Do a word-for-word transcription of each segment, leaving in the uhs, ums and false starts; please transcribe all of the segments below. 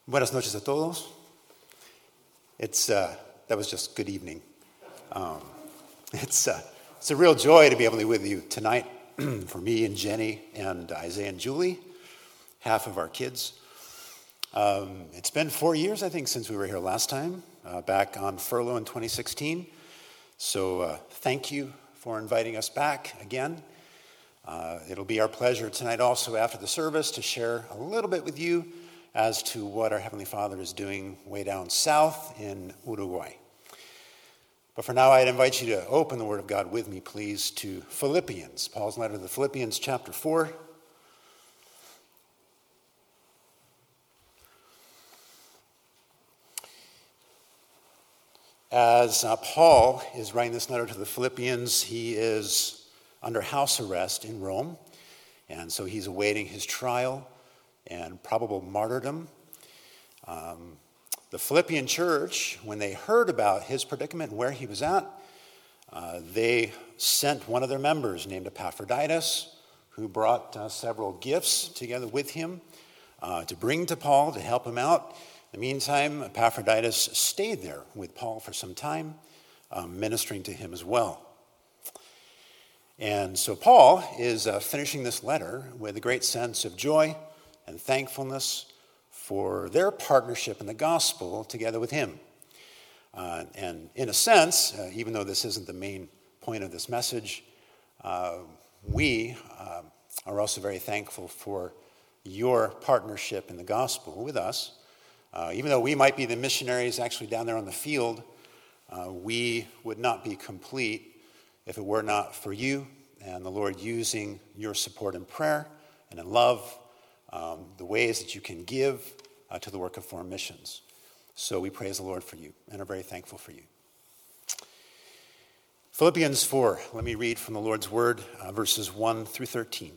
Buenas noches a todos. It's uh, that was just good evening. Um, it's uh, it's a real joy to be able to be with you tonight. For me and Jenny and Isaiah and Julie, half of our kids. Um, it's been four years, I think, since we were here last time, uh, back on furlough in twenty sixteen. So uh, thank you for inviting us back again. Uh, it'll be our pleasure tonight also after the service to share a little bit with you as to what our Heavenly Father is doing way down south in Uruguay. But for now, I'd invite you to open the Word of God with me, please, to Philippians, Paul's letter to the Philippians, chapter four. As uh, Paul is writing this letter to the Philippians, he is under house arrest in Rome, and so he's awaiting his trial and probable martyrdom. Um, the Philippian church, when they heard about his predicament and where he was at, uh, they sent one of their members named Epaphroditus, who brought uh, several gifts together with him uh, to bring to Paul to help him out. In the meantime, Epaphroditus stayed there with Paul for some time, um, ministering to him as well. And so Paul is uh, finishing this letter with a great sense of joy and thankfulness for their partnership in the gospel together with him. Uh, and in a sense, uh, even though this isn't the main point of this message, uh, we uh, are also very thankful for your partnership in the gospel with us. Uh, even though we might be the missionaries actually down there on the field, uh, we would not be complete if it were not for you and the Lord using your support in prayer and in love, um, the ways that you can give uh, to the work of foreign missions. So we praise the Lord for you and are very thankful for you. Philippians four, let me read from the Lord's word, uh, verses one through thirteen.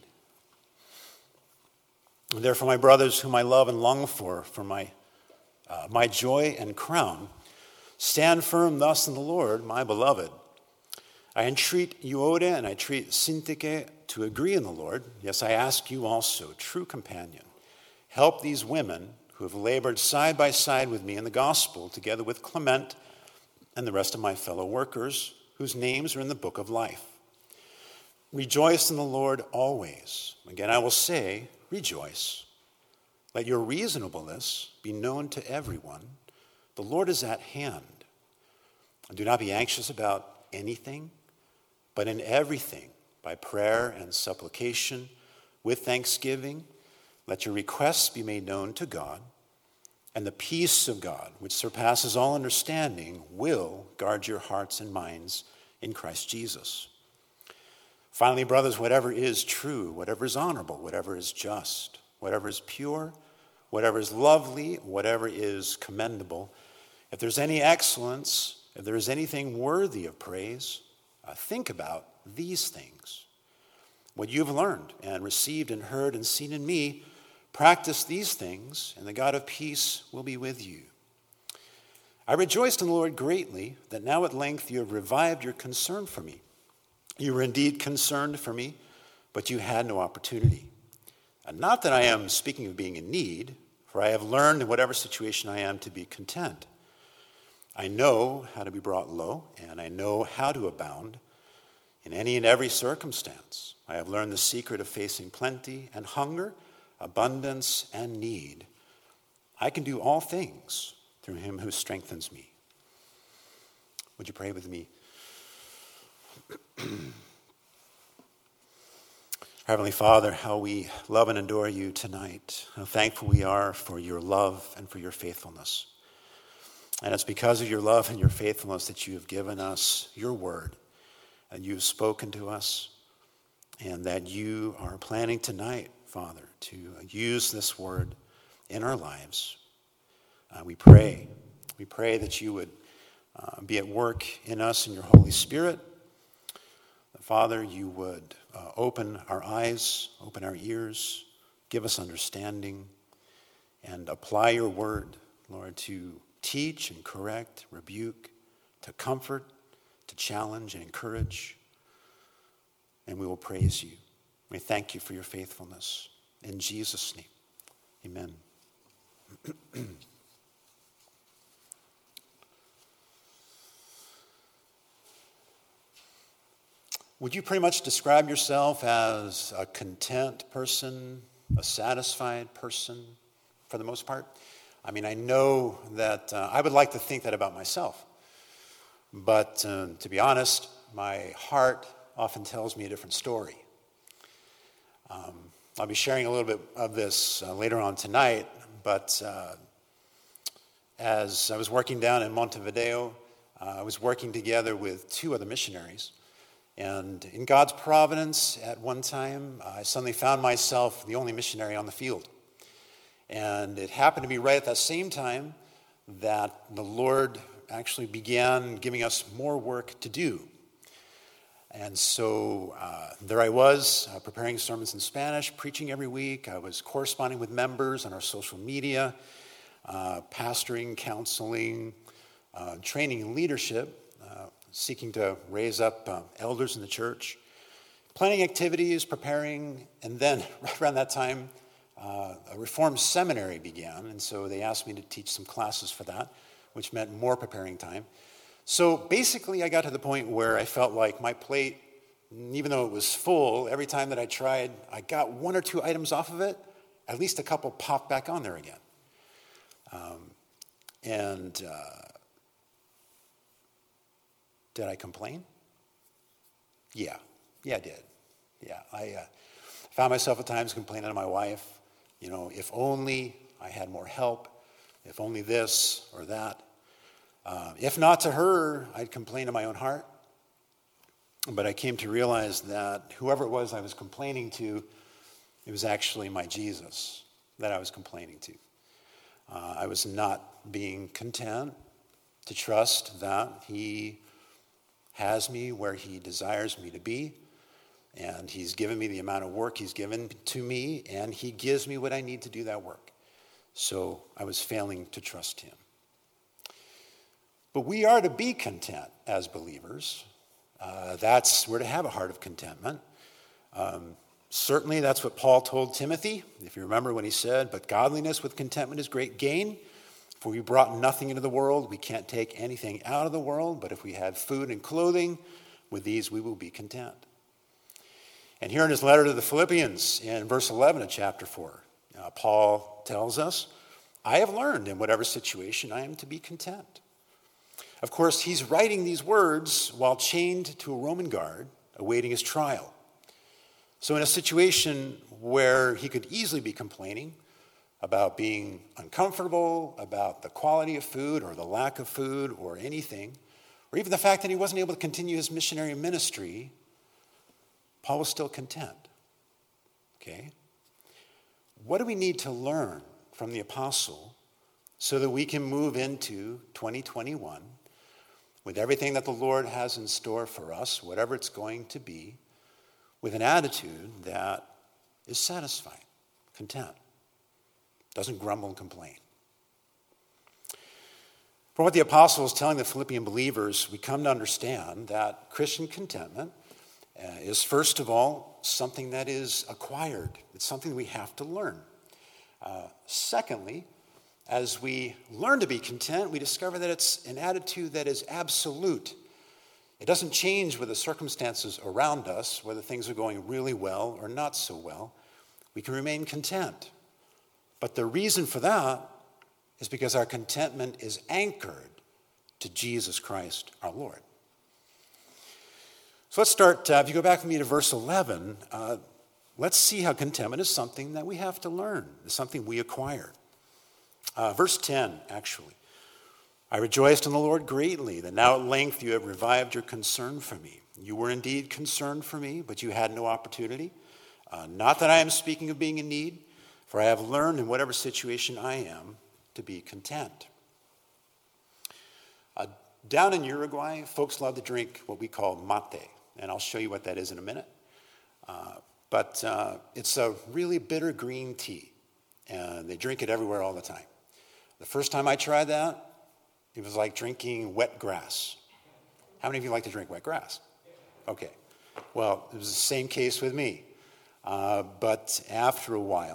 Therefore, my brothers, whom I love and long for, for my uh, my joy and crown, stand firm thus in the Lord, my beloved. I entreat Euodia and I entreat Syntyche to agree in the Lord. Yes, I ask you also, true companion, help these women who have labored side by side with me in the gospel, together with Clement and the rest of my fellow workers, whose names are in the book of life. Rejoice in the Lord always. Again, I will say, rejoice. Let your reasonableness be known to everyone. The Lord is at hand. And do not be anxious about anything, but in everything, by prayer and supplication, with thanksgiving, let your requests be made known to God, and the peace of God, which surpasses all understanding, will guard your hearts and minds in Christ Jesus. Finally, brothers, whatever is true, whatever is honorable, whatever is just, whatever is pure, whatever is lovely, whatever is commendable, if there's any excellence, if there is anything worthy of praise, uh, think about these things. What you've learned and received and heard and seen in me, practice these things, and the God of peace will be with you. I rejoiced in the Lord greatly that now at length you have revived your concern for me. You were indeed concerned for me, but you had no opportunity. And not that I am speaking of being in need, for I have learned in whatever situation I am to be content. I know how to be brought low, and I know how to abound in any and every circumstance. I have learned the secret of facing plenty and hunger, abundance and need. I can do all things through him who strengthens me. Would you pray with me? Heavenly Father, how we love and adore you tonight. How thankful we are for your love and for your faithfulness. And it's because of your love and your faithfulness that you have given us your word, and you've spoken to us, and that you are planning tonight, Father, to use this word in our lives. Uh, we pray, we pray that you would uh, be at work in us in your Holy Spirit. That, Father, you would uh, open our eyes, open our ears, give us understanding, and apply your word, Lord, to teach and correct, rebuke, to comfort, to challenge and encourage. And we will praise you. We thank you for your faithfulness. In Jesus' name, amen. Would you pretty much describe yourself as a content person, a satisfied person for the most part? I mean, I know that uh, I would like to think that about myself. But uh, to be honest, my heart often tells me a different story. Um, I'll be sharing a little bit of this uh, later on tonight, but uh, as I was working down in Montevideo, uh, I was working together with two other missionaries. And in God's providence, at one time, I suddenly found myself the only missionary on the field. And it happened to be right at that same time that the Lord actually began giving us more work to do. And so uh, there I was, uh, preparing sermons in Spanish, preaching every week. I was corresponding with members on our social media, uh, pastoring, counseling, uh, training in leadership, uh, seeking to raise up uh, elders in the church, planning activities, preparing, and then right around that time, uh, a Reformed seminary began, and so they asked me to teach some classes for that, which meant more preparing time. So basically, I got to the point where I felt like my plate, even though it was full, every time that I tried, I got one or two items off of it, at least a couple popped back on there again. Um, and uh, did I complain? Yeah, yeah, I did. Yeah, I uh, found myself at times complaining to my wife, you know, if only I had more help, if only this or that. Uh, if not to her, I'd complain to my own heart. But I came to realize that whoever it was I was complaining to, it was actually my Jesus that I was complaining to. Uh, I was not being content to trust that he has me where he desires me to be, and he's given me the amount of work he's given to me, and he gives me what I need to do that work. So I was failing to trust him. But we are to be content as believers. Uh, that's, we're to have a heart of contentment. Um, certainly that's what Paul told Timothy, if you remember when he said, but godliness with contentment is great gain. For we brought nothing into the world, we can't take anything out of the world, but if we have food and clothing, with these we will be content. And here in his letter to the Philippians, in verse eleven of chapter four, uh, Paul tells us, I have learned in whatever situation I am to be content. Of course, he's writing these words while chained to a Roman guard, awaiting his trial. So in a situation where he could easily be complaining about being uncomfortable, about the quality of food or the lack of food or anything, or even the fact that he wasn't able to continue his missionary ministry, Paul was still content. Okay? What do we need to learn from the apostle so that we can move into twenty twenty-one with everything that the Lord has in store for us, whatever it's going to be, with an attitude that is satisfied, content, doesn't grumble and complain? From what the apostle is telling the Philippian believers, we come to understand that Christian contentment uh, is, first of all, something that is acquired. It's something we have to learn. Uh, secondly, as we learn to be content, we discover that it's an attitude that is absolute. It doesn't change with the circumstances around us, whether things are going really well or not so well. We can remain content. But the reason for that is because our contentment is anchored to Jesus Christ, our Lord. So let's start, uh, if you go back with me to verse eleven, uh, let's see how contentment is something that we have to learn. It's something we acquire. Uh, verse ten, actually. I rejoiced in the Lord greatly that now at length you have revived your concern for me. You were indeed concerned for me, but you had no opportunity. Uh, not that I am speaking of being in need, for I have learned in whatever situation I am to be content. Uh, down in Uruguay, folks love to drink what we call mate, and I'll show you what that is in a minute. Uh, but uh, it's a really bitter green tea, and they drink it everywhere all the time. The first time I tried that, it was like drinking wet grass. How many of you like to drink wet grass? Okay. Well, it was the same case with me. Uh, but after a while,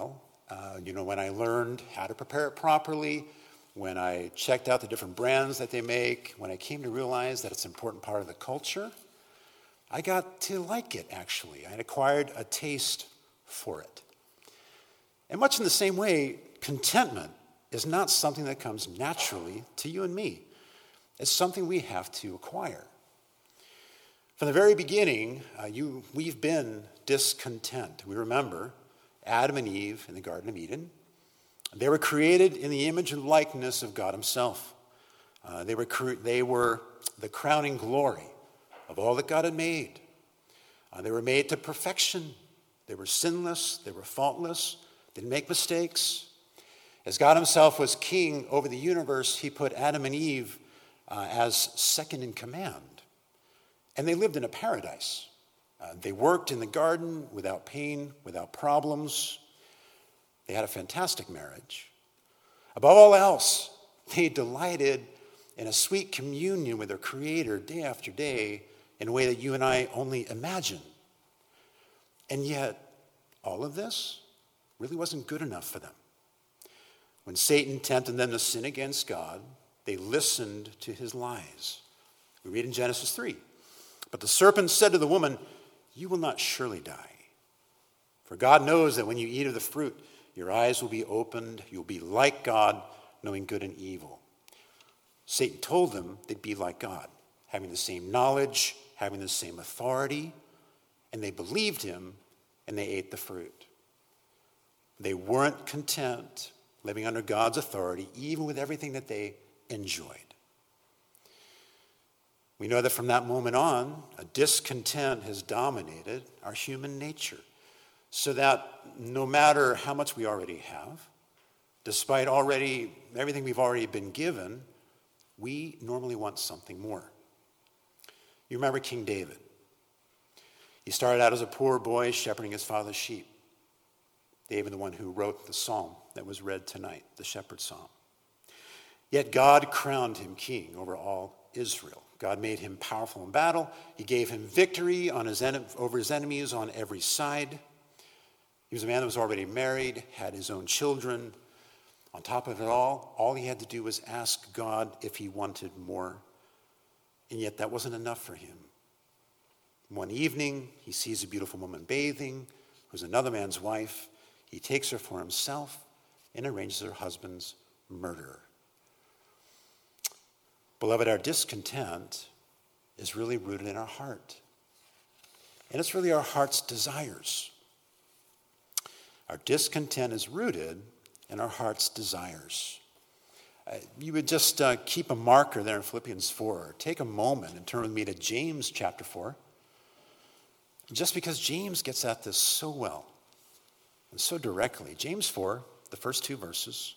Uh, you know, when I learned how to prepare it properly, when I checked out the different brands that they make, when I came to realize that it's an important part of the culture, I got to like it, actually. I acquired a taste for it. And much in the same way, contentment is not something that comes naturally to you and me. It's something we have to acquire. From the very beginning, uh, you, we've been discontent. We remember Adam and Eve in the Garden of Eden. They were created in the image and likeness of God himself. Uh, they, were cre- they were the crowning glory of all that God had made. Uh, they were made to perfection. They were sinless. They were faultless. Didn't make mistakes. As God himself was king over the universe, he put Adam and Eve uh, as second in command. And they lived in a paradise. Uh, they worked in the garden without pain, without problems. They had a fantastic marriage. Above all else, they delighted in a sweet communion with their Creator day after day in a way that you and I only imagine. And yet, all of this really wasn't good enough for them. When Satan tempted them to sin against God, they listened to his lies. We read in Genesis three. But the serpent said to the woman, "You will not surely die. For God knows that when you eat of the fruit, your eyes will be opened. You'll be like God, knowing good and evil." Satan told them they'd be like God, having the same knowledge, having the same authority, and they believed him, and they ate the fruit. They weren't content living under God's authority, even with everything that they enjoyed. We know that from that moment on, a discontent has dominated our human nature, so that no matter how much we already have, despite already everything we've already been given, we normally want something more. You remember King David. He started out as a poor boy shepherding his father's sheep. David, the one who wrote the psalm that was read tonight, the shepherd psalm. Yet God crowned him king over all Israel. God made him powerful in battle. He gave him victory on his en- over his enemies on every side. He was a man that was already married, had his own children. On top of it all, all he had to do was ask God if he wanted more. And yet that wasn't enough for him. One evening, he sees a beautiful woman bathing, who's another man's wife. He takes her for himself and arranges her husband's murder. Beloved, our discontent is really rooted in our heart. And it's really our heart's desires. Our discontent is rooted in our heart's desires. Uh, you would just uh, keep a marker there in Philippians four. Or take a moment and turn with me to James chapter four. Just because James gets at this so well and so directly. James four, the first two verses,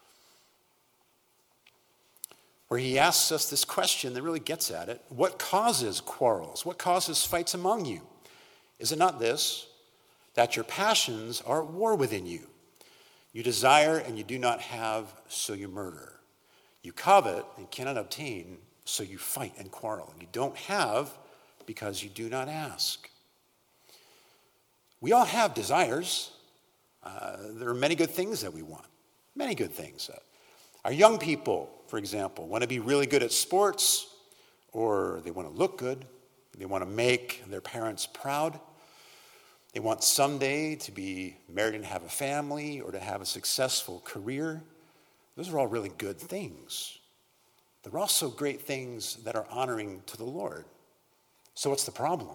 where he asks us this question that really gets at it. What causes quarrels? What causes fights among you? Is it not this, that your passions are at war within you? You desire and you do not have, so you murder. You covet and cannot obtain, so you fight and quarrel. You don't have because you do not ask. We all have desires. Uh, there are many good things that we want. Many good things. Uh, our young people, for example, want to be really good at sports, or they want to look good. They want to make their parents proud. They want someday to be married and have a family, or to have a successful career. Those are all really good things. They're also great things that are honoring to the Lord. So what's the problem?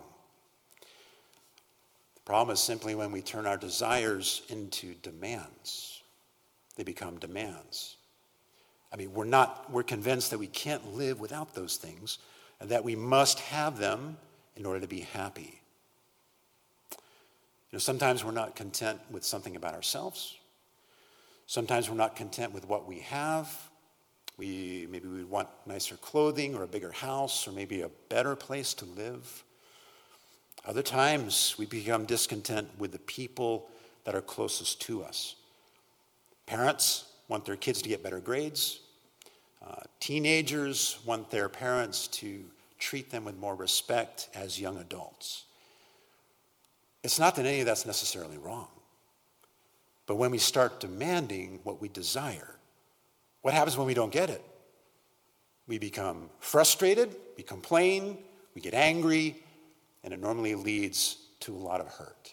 The problem is simply when we turn our desires into demands. They become demands. I mean, we're not, we're convinced that we can't live without those things, and that we must have them in order to be happy. You know, sometimes we're not content with something about ourselves. Sometimes we're not content with what we have. We maybe we want nicer clothing or a bigger house or maybe a better place to live. Other times we become discontent with the people that are closest to us. Parents want their kids to get better grades. Uh, teenagers want their parents to treat them with more respect as young adults. It's not that any of that's necessarily wrong. But when we start demanding what we desire, what happens when we don't get it? We become frustrated, we complain, we get angry, and it normally leads to a lot of hurt.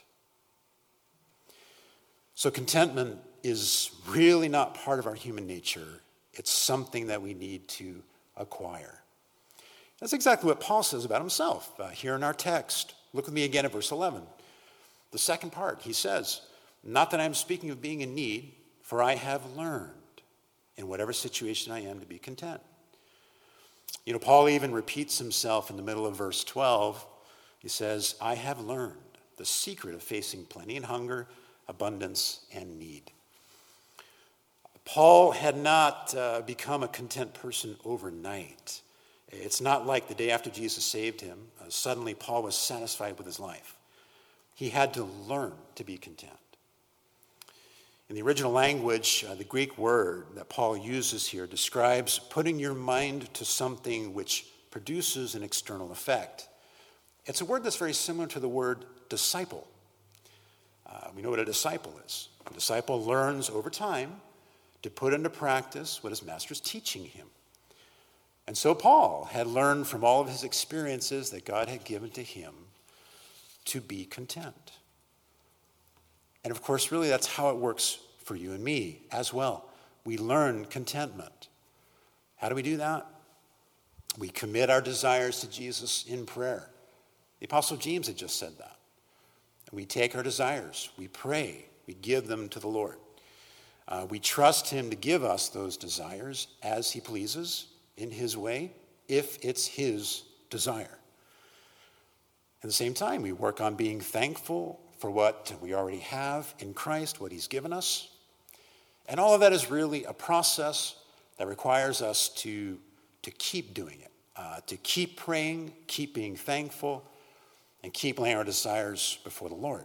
So contentment is really not part of our human nature. It's something that we need to acquire. That's exactly what Paul says about himself uh, here in our text. Look with me again at verse eleven. The second part, he says, "Not that I am speaking of being in need, for I have learned in whatever situation I am to be content." You know, Paul even repeats himself in the middle of verse twelve. He says, "I have learned the secret of facing plenty and hunger, abundance and need." Paul had not uh, become a content person overnight. It's not like the day after Jesus saved him, uh, suddenly Paul was satisfied with his life. He had to learn to be content. In the original language, uh, the Greek word that Paul uses here describes putting your mind to something which produces an external effect. It's a word that's very similar to the word disciple. Uh, we know what a disciple is. A disciple learns over time to put into practice what his master is teaching him. And so Paul had learned from all of his experiences that God had given to him to be content. And of course, really, that's how it works for you and me as well. We learn contentment. How do we do that? We commit our desires to Jesus in prayer. The Apostle James had just said that. We take our desires, we pray, we give them to the Lord. Uh, we trust him to give us those desires as he pleases, in his way, if it's his desire. At the same time, we work on being thankful for what we already have in Christ, what he's given us. And all of that is really a process that requires us to, to keep doing it, uh, to keep praying, keep being thankful, and keep laying our desires before the Lord.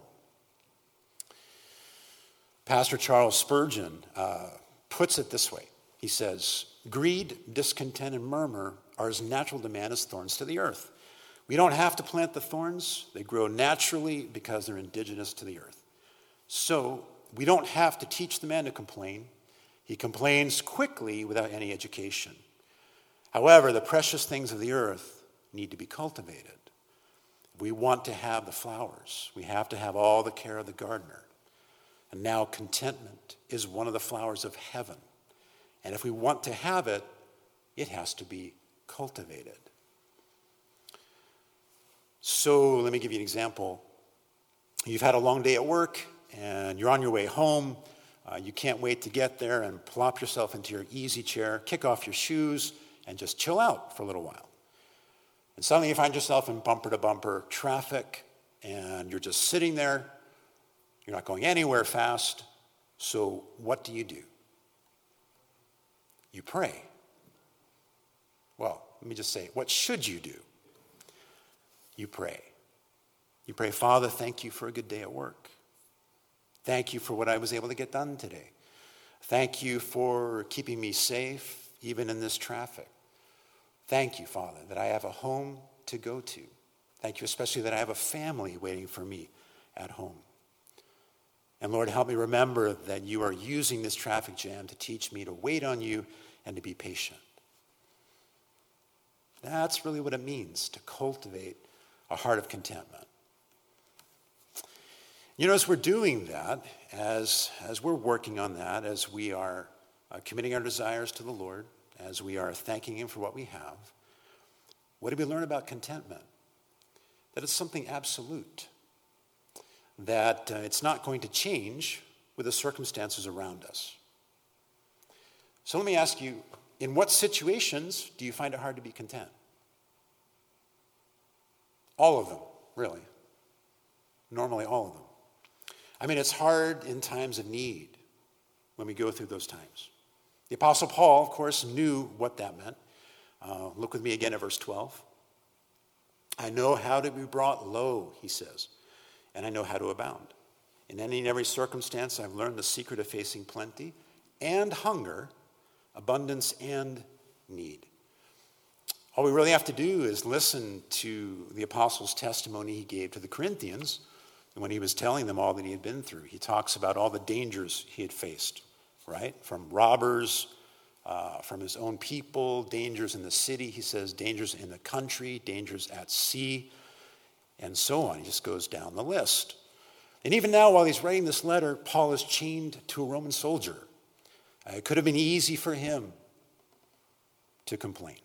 Pastor Charles Spurgeon uh, puts it this way. He says, "Greed, discontent, and murmur are as natural demand as thorns to the earth. We don't have to plant the thorns. They grow naturally because they're indigenous to the earth. So we don't have to teach the man to complain. He complains quickly without any education. However, the precious things of the earth need to be cultivated. If we want to have the flowers, we have to have all the care of the gardener. And now contentment is one of the flowers of heaven. And if we want to have it, it has to be cultivated." So let me give you an example. You've had a long day at work, and you're on your way home. Uh, you can't wait to get there and plop yourself into your easy chair, kick off your shoes, and just chill out for a little while. And suddenly you find yourself in bumper-to-bumper traffic, and you're just sitting there. You're not going anywhere fast. So what do you do? You pray. Well, let me just say, what should you do? You pray. You pray, "Father, thank you for a good day at work. Thank you for what I was able to get done today. Thank you for keeping me safe, even in this traffic. Thank you, Father, that I have a home to go to. Thank you especially that I have a family waiting for me at home. And Lord, help me remember that you are using this traffic jam to teach me to wait on you and to be patient." That's really what it means to cultivate a heart of contentment. You know, as we're doing that, as, as we're working on that, as we are uh, committing our desires to the Lord, as we are thanking him for what we have, what do we learn about contentment? That it's something absolute. That uh, it's not going to change with the circumstances around us. So let me ask you, in what situations do you find it hard to be content? All of them, really. Normally all of them. I mean, it's hard in times of need when we go through those times. The Apostle Paul, of course, knew what that meant. Uh, look with me again at verse twelve. "I know how to be brought low," he says, "and I know how to abound. In any and every circumstance, I've learned the secret of facing plenty and hunger, abundance and need." All we really have to do is listen to the apostle's testimony he gave to the Corinthians And when he was telling them all that he had been through, he talks about all the dangers he had faced, right? From robbers, uh, from his own people, dangers in the city, he says, dangers in the country, dangers at sea, and so on. He just goes down the list. And even now, while he's writing this letter, Paul is chained to a Roman soldier. Uh, it could have been easy for him to complain.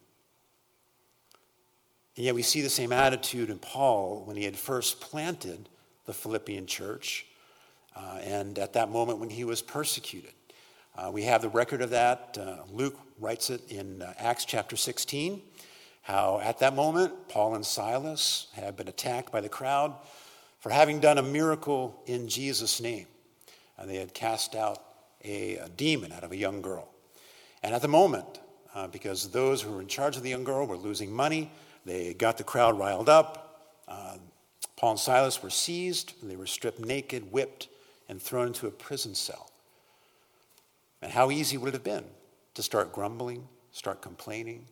And yet we see the same attitude in Paul when he had first planted the Philippian church, uh, and at that moment when he was persecuted. Uh, we have the record of that. Uh, Luke writes it in uh, Acts chapter sixteen, how at that moment Paul and Silas had been attacked by the crowd for having done a miracle in Jesus' name. And they had cast out a, a demon out of a young girl. And at the moment, uh, because those who were in charge of the young girl were losing money, they got the crowd riled up. Uh, Paul and Silas were seized. They were stripped naked, whipped, and thrown into a prison cell. And how easy would it have been to start grumbling, start complaining?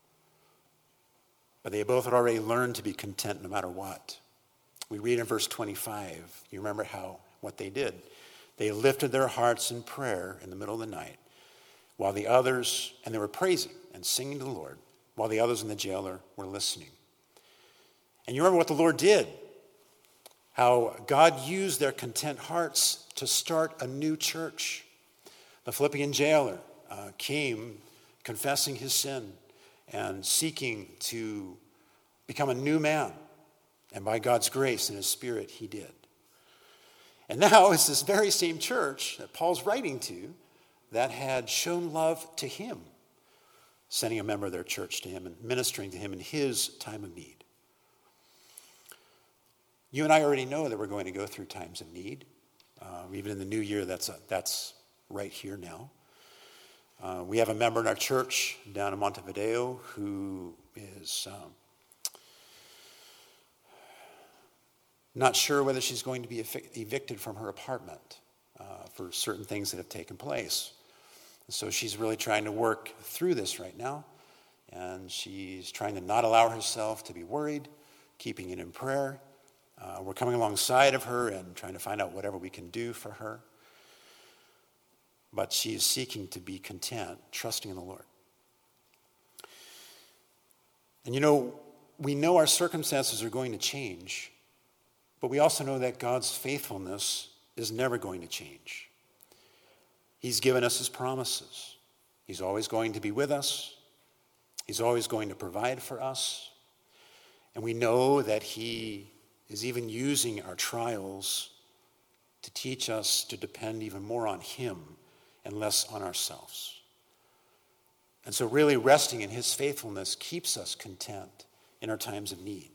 But they both had already learned to be content no matter what. We read in verse twenty-five, you remember how what they did. They lifted their hearts in prayer in the middle of the night, while the others, and they were praising and singing to the Lord, while the others in the jailer were listening. And you remember what the Lord did, how God used their content hearts to start a new church. The Philippian jailer uh, came confessing his sin and seeking to become a new man. And by God's grace and his Spirit, he did. And now it's this very same church that Paul's writing to that had shown love to him, sending a member of their church to him and ministering to him in his time of need. You and I already know that we're going to go through times of need. Uh, even in the new year, that's, a, that's right here now. Uh, we have a member in our church down in Montevideo who is um, not sure whether she's going to be evic- evicted from her apartment uh, for certain things that have taken place. And so she's really trying to work through this right now. And she's trying to not allow herself to be worried, keeping it in prayer. Uh, we're coming alongside of her and trying to find out whatever we can do for her. But she is seeking to be content, trusting in the Lord. And you know, we know our circumstances are going to change, but we also know that God's faithfulness is never going to change. He's given us his promises. He's always going to be with us. He's always going to provide for us. And we know that he is even using our trials to teach us to depend even more on him and less on ourselves. And so really resting in his faithfulness keeps us content in our times of need.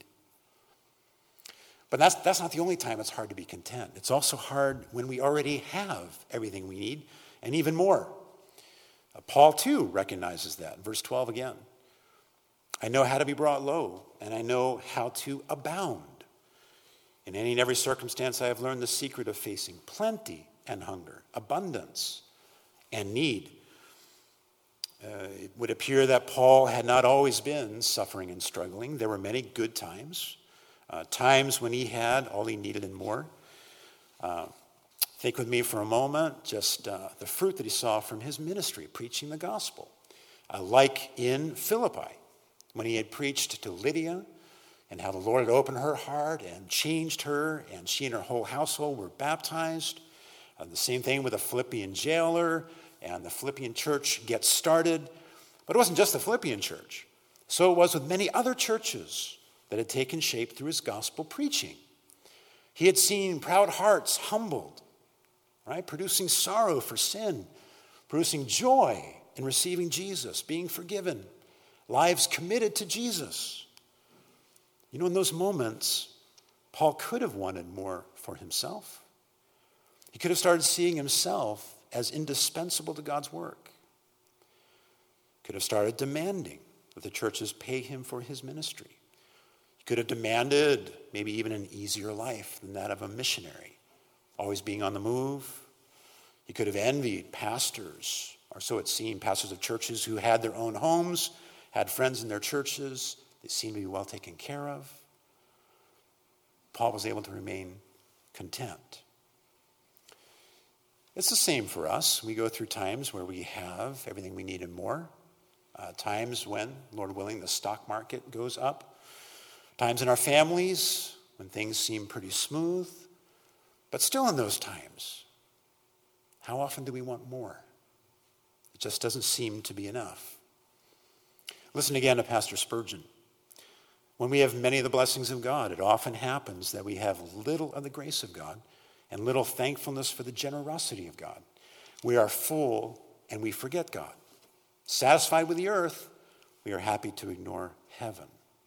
But that's, that's not the only time it's hard to be content. It's also hard when we already have everything we need and even more. Uh, Paul too recognizes that. Verse twelve again. I know how to be brought low, and I know how to abound. In any and every circumstance I have learned the secret of facing plenty and hunger, abundance and need. Uh, it would appear that Paul had not always been suffering and struggling. There were many good times, uh, times when he had all he needed and more. Uh, think with me for a moment just uh, the fruit that he saw from his ministry, preaching the gospel. Uh, like in Philippi, when he had preached to Lydia, and how the Lord had opened her heart and changed her, and she and her whole household were baptized. Uh, the same thing with the Philippian jailer, and the Philippian church gets started. But it wasn't just the Philippian church. So it was with many other churches that had taken shape through his gospel preaching. He had seen proud hearts humbled, right? Producing sorrow for sin, producing joy in receiving Jesus, being forgiven, lives committed to Jesus. You know, in those moments, Paul could have wanted more for himself. He could have started seeing himself as indispensable to God's work. Could have started demanding that the churches pay him for his ministry. He could have demanded maybe even an easier life than that of a missionary, always being on the move. He could have envied pastors, or so it seemed, pastors of churches who had their own homes, had friends in their churches. They seemed to be well taken care of. Paul was able to remain content. It's the same for us. We go through times where we have everything we need and more. Uh, times when, Lord willing, the stock market goes up. Times in our families when things seem pretty smooth. But still in those times, how often do we want more? It just doesn't seem to be enough. Listen again to Pastor Spurgeon. When we have many of the blessings of God, it often happens that we have little of the grace of God and little thankfulness for the generosity of God. We are full and we forget God. Satisfied with the earth, we are happy to ignore heaven.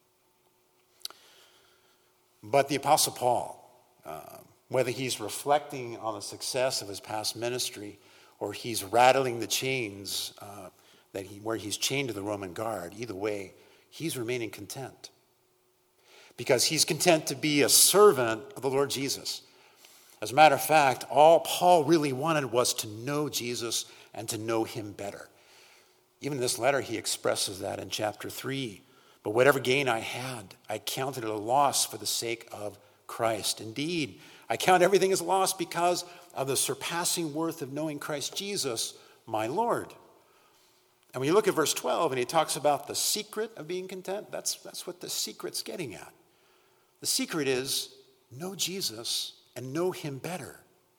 But the Apostle Paul, uh, whether he's reflecting on the success of his past ministry or he's rattling the chains uh, that he, where he's chained to the Roman guard, either way, he's remaining content. Because he's content to be a servant of the Lord Jesus. As a matter of fact, all Paul really wanted was to know Jesus and to know him better. Even in this letter, he expresses that in chapter three. But whatever gain I had, I counted it a loss for the sake of Christ. Indeed, I count everything as loss because of the surpassing worth of knowing Christ Jesus, my Lord. And when you look at verse twelve and he talks about the secret of being content, that's, that's what the secret's getting at. The secret is know Jesus and know him better.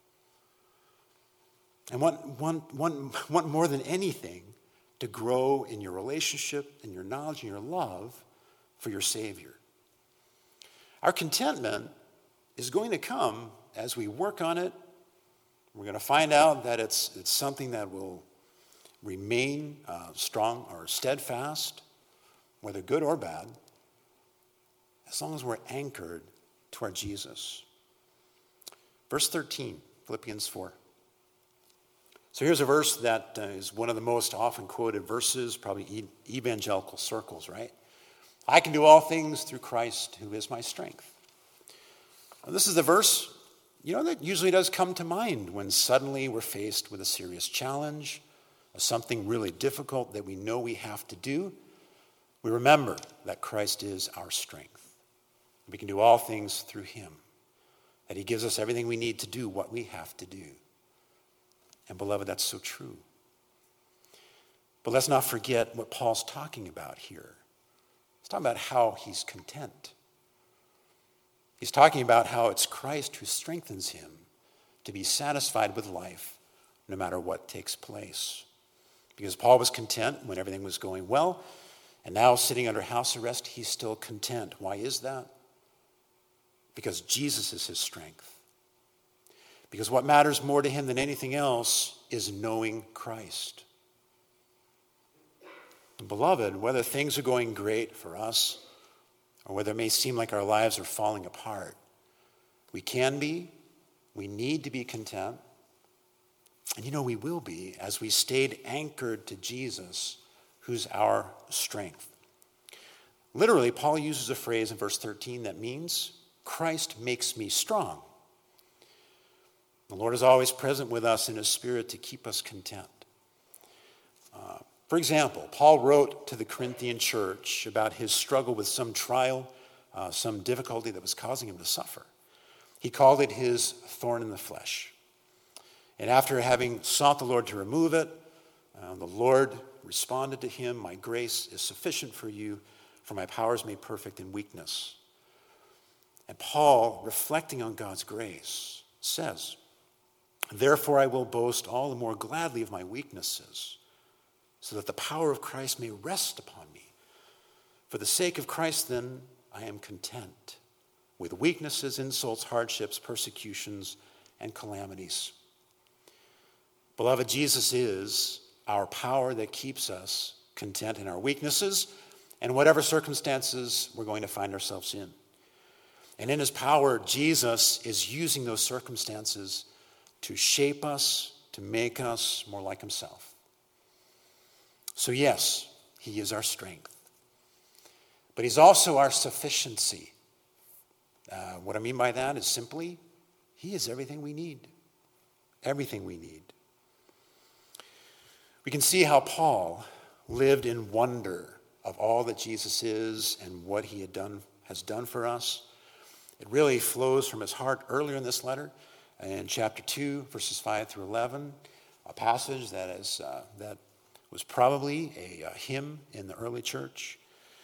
And want, want, want, want more than anything to grow in your relationship and your knowledge and your love for your Savior. Our contentment is going to come as we work on it. We're going to find out that it's, it's something that will remain uh, strong or steadfast, whether good or bad, as long as we're anchored to our Jesus. Verse thirteen, Philippians four. So here's a verse that uh, is one of the most often quoted verses, probably e- evangelical circles, right? I can do all things through Christ who is my strength. Now, this is the verse, you know, that usually does come to mind when suddenly we're faced with a serious challenge, or something really difficult that we know we have to do. We remember that Christ is our strength. We can do all things through him, that he gives us everything we need to do what we have to do. And beloved, that's so true. But let's not forget what Paul's talking about here. He's talking about how he's content. He's talking about how it's Christ who strengthens him to be satisfied with life no matter what takes place. Because Paul was content when everything was going well, and now sitting under house arrest, he's still content. Why is that? Because Jesus is his strength. Because what matters more to him than anything else is knowing Christ. And beloved, whether things are going great for us or whether it may seem like our lives are falling apart, we can be, we need to be content. And you know we will be as we stayed anchored to Jesus, who's our strength. Literally, Paul uses a phrase in verse thirteen that means, Christ makes me strong. The Lord is always present with us in his Spirit to keep us content. Uh, for example, Paul wrote to the Corinthian church about his struggle with some trial, uh, some difficulty that was causing him to suffer. He called it his thorn in the flesh. And after having sought the Lord to remove it, uh, the Lord responded to him, my grace is sufficient for you, for my power is made perfect in weakness. And Paul, reflecting on God's grace, says, therefore I will boast all the more gladly of my weaknesses, so that the power of Christ may rest upon me. For the sake of Christ, then, I am content with weaknesses, insults, hardships, persecutions, and calamities. Beloved, Jesus is our power that keeps us content in our weaknesses and whatever circumstances we're going to find ourselves in. And in his power, Jesus is using those circumstances to shape us, to make us more like himself. So yes, he is our strength. But he's also our sufficiency. Uh, what I mean by that is simply, he is everything we need. Everything we need. We can see how Paul lived in wonder of all that Jesus is and what he had done, has done for us. It really flows from his heart earlier in this letter, in chapter two, verses five through eleven, a passage that is uh, that was probably a, a hymn in the early church.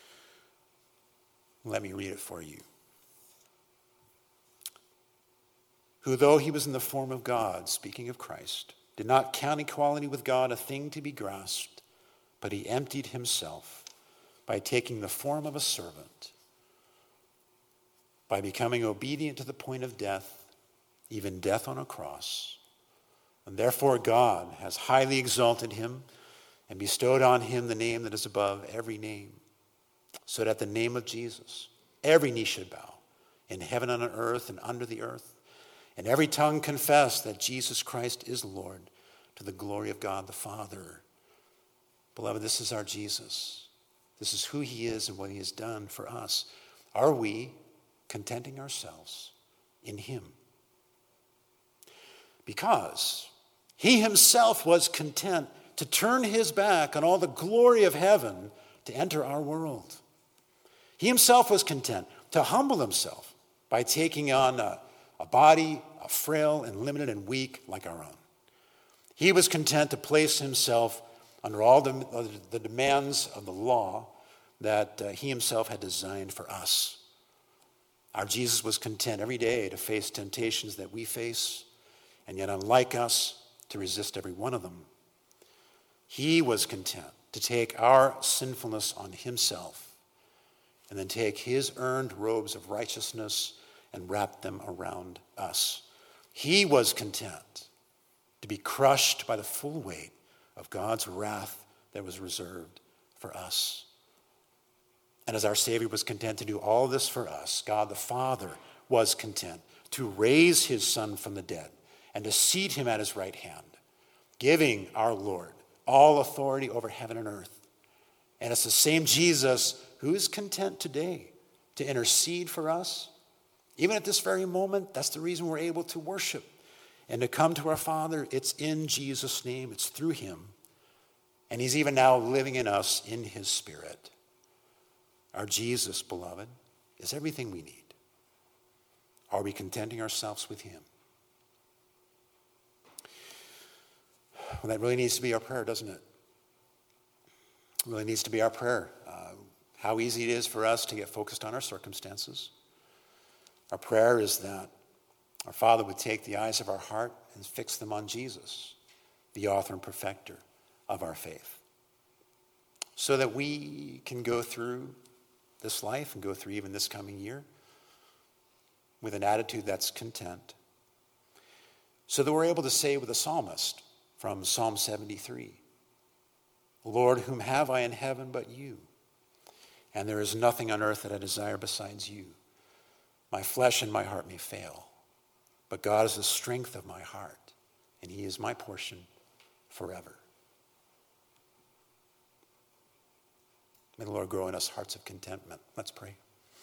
Let me read it for you. Who, though he was in the form of God, speaking of Christ, did not count equality with God a thing to be grasped, but he emptied himself by taking the form of a servant, by becoming obedient to the point of death, even death on a cross. And therefore God has highly exalted him and bestowed on him the name that is above every name, so that at the name of Jesus every knee should bow, in heaven and on earth and under the earth, and every tongue confess that Jesus Christ is Lord, to the glory of God the Father. Beloved, this is our Jesus. This is who he is and what he has done for us. Are we contenting ourselves in him? Because he himself was content to turn his back on all the glory of heaven to enter our world. He himself was content to humble himself by taking on a A body, a frail and limited and weak like our own. He was content to place himself under all the, the demands of the law that uh, he himself had designed for us. Our Jesus was content every day to face temptations that we face, and yet unlike us, to resist every one of them. He was content to take our sinfulness on himself and then take his earned robes of righteousness and wrap them around us. He was content to be crushed by the full weight of God's wrath that was reserved for us. And as our Savior was content to do all this for us, God the Father was content to raise his Son from the dead and to seat him at his right hand, giving our Lord all authority over heaven and earth. And it's the same Jesus who is content today to intercede for us. Even at this very moment, that's the reason we're able to worship and to come to our Father. It's in Jesus' name. It's through him. And he's even now living in us in his Spirit. Our Jesus, beloved, is everything we need. Are we contenting ourselves with him? Well, that really needs to be our prayer, doesn't it? It really needs to be our prayer. Uh, how easy it is for us to get focused on our circumstances. Our prayer is that our Father would take the eyes of our heart and fix them on Jesus, the author and perfecter of our faith, so that we can go through this life and go through even this coming year with an attitude that's content, so that we're able to say with the psalmist from Psalm seventy-three, Lord, whom have I in heaven but you? And there is nothing on earth that I desire besides you. My flesh and my heart may fail, but God is the strength of my heart, and he is my portion forever. May the Lord grow in us hearts of contentment. Let's pray.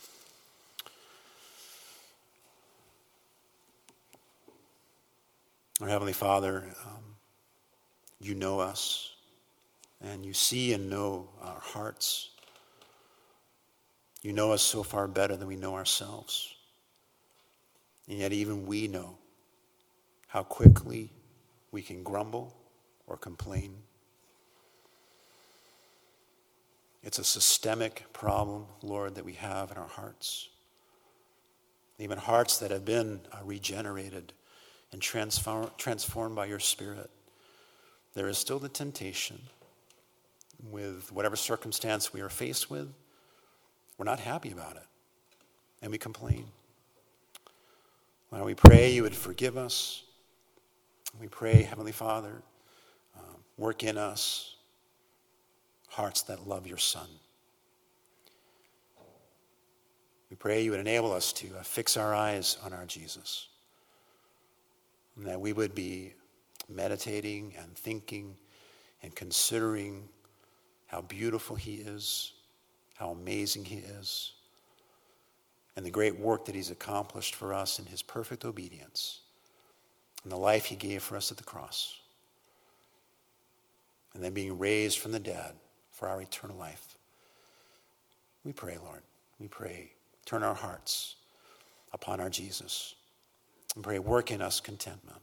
Our Heavenly Father, um, you know us, and you see and know our hearts. You know us so far better than we know ourselves. And yet even we know how quickly we can grumble or complain. It's a systemic problem, Lord, that we have in our hearts. Even hearts that have been uh, regenerated and transform, transformed by your Spirit. There is still the temptation with whatever circumstance we are faced with. We're not happy about it, and we complain. Lord, we pray you would forgive us. We pray, Heavenly Father, uh, work in us hearts that love your Son. We pray you would enable us to uh, fix our eyes on our Jesus, and that we would be meditating and thinking and considering how beautiful he is, how amazing he is, and the great work that he's accomplished for us in his perfect obedience and the life he gave for us at the cross, and then being raised from the dead for our eternal life. We pray, Lord, we pray, turn our hearts upon our Jesus. And pray, work in us contentment.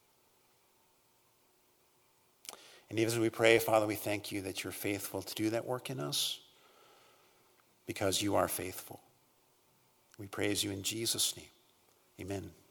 And even as we pray, Father, we thank you that you're faithful to do that work in us because you are faithful. We praise you in Jesus' name. Amen.